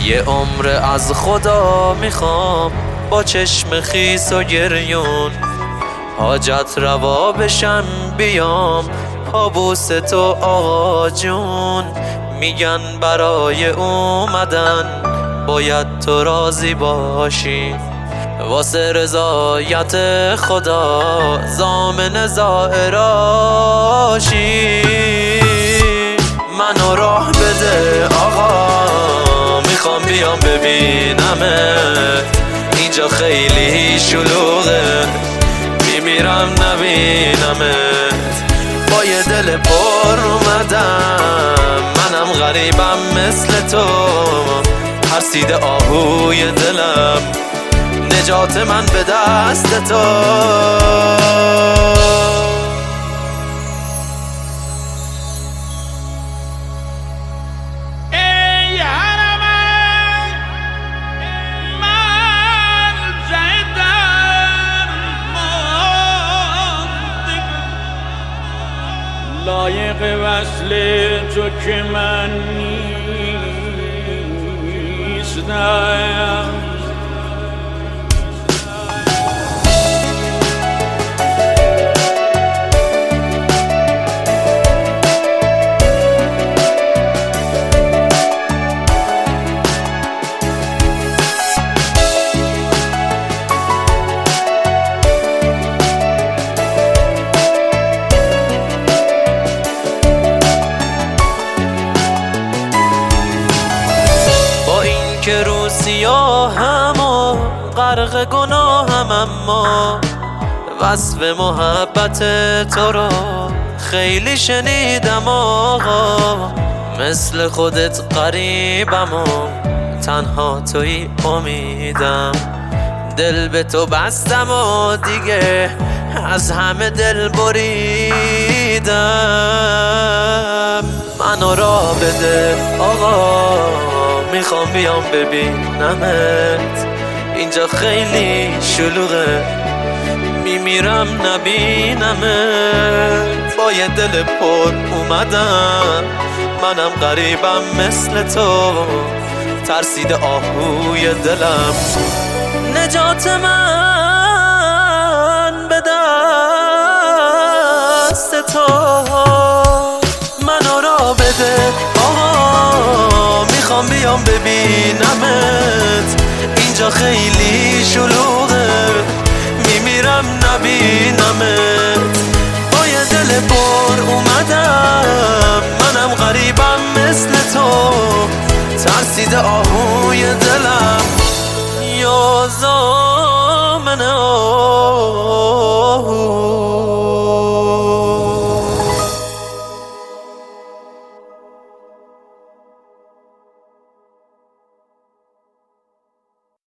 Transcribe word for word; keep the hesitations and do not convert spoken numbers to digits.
یه عمر از خدا میخوام با چشم خیس و گریون حاجت روا بشم بیام پابوس تو آقا جون. میگن برای اومدن باید تو راضی باشی، واسه رضایت خدا ضامن زائراشی. منو راه بده آقا، میخوام بیام ببینمت، اینجا خیلی شلوغه میمیرم نبینمت. با یه دل پر اومدم، منم غریبم مثل تو، ترسیده آهوی دلم، نجات من به دست تو. لایق وصل تو که من نیستم، که رو سیاهم و غرق گناهم، اما وصف محبت تو رو خیلی شنیدم آقا. مثل خودت قریبم و تنها توی امیدم، دل به تو بستم و دیگه از همه دل بریدم. منو راه بده آقا، میخوام بیام ببینمت، اینجا خیلی شلوغه میمیرم نبینمت. با یه دل پر اومدم، منم غریبم مثل تو، ترسیده آهوی دلم، نجات من به دست تو. منو راه بده آقا، میخوام بیام ببینمت، اینجا خیلی شلوغه میمیرم نبینمت. با یه دل پر اومدم، منم غریبم مثل تو، ترسیده آهوی دلم، یا زامن